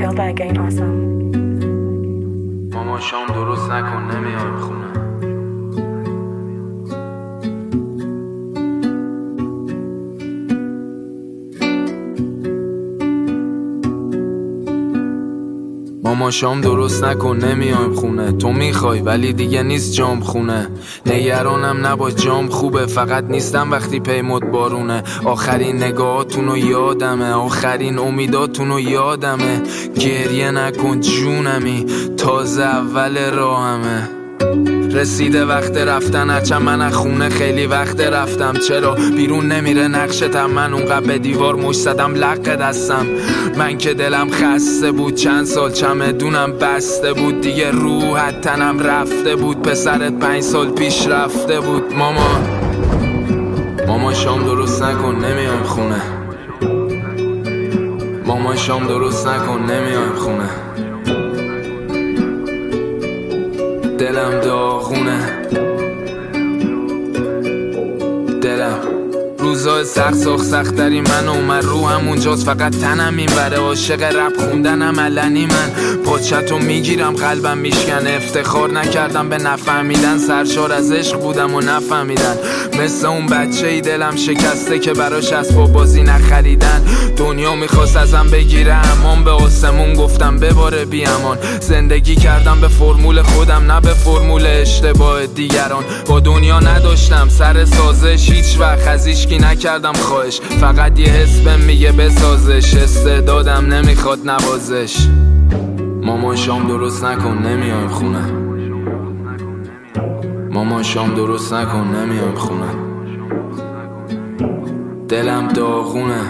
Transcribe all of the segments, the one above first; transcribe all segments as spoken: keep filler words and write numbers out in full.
Built by Gain Awesome. ماما شام درست نکن نمیایم خونه. ماما شام درست نکن نمیایم خونه. تو میخوای ولی دیگه نیست جام خونه. نگرانم نباش جام خوبه، فقط نیستم وقتی پیمود بارونه. آخرین نگاهاتونو یادمه، آخرین امیداتونو یادمه. گریه نکن جونمی، تازه اول راهمه. رسیده وقت رفتن، هرچند من از خونه خیلی وقت رفتم. چرا بیرون نمیره نقشتم؟ من اونقدر به دیوار مش زدم لق دستم. من که دلم خسته بود، چند سال چمدونم بسته بود. دیگه روحت تنم رفته بود، پسرت پنج سال پیش رفته بود. ماما ماما شام درست نکن نمیایم خونه. ماما شام درست نکن نمیایم خونه. دلم داغونه، دلم روزای سخت ساخت سختری من اومد رو همونجاست، فقط تنم این بره. عاشق رپ خوندنم علنی، من پاچتو میگیرم قلبم میشکنه. افتخار نکردم به نفهمیدن، سرشار از عشق بودم و نفهمیدن. مثل اون بچه ای دلم شکسته که براش اسباب بازی نخریدن. دنیا میخواست ازم بگیره امان، به آسمون گفتم بباره بی امان. زندگی کردم به فرمول خودم نه به فرمول اشتباه دیگران. با دنیا نداشتم سر سازش، هیچ وقت از هیچکی نکردم خواهش. فقط یه حس بهم میگه بسازش، استعدادم نمیخواد نوازش. ماما شام درست نکن نمیایم خونه. ماما شام درست نکن نمیایم خونه. دلم داغونه،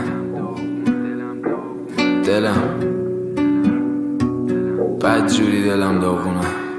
دلم بدجوری دلم داغونه.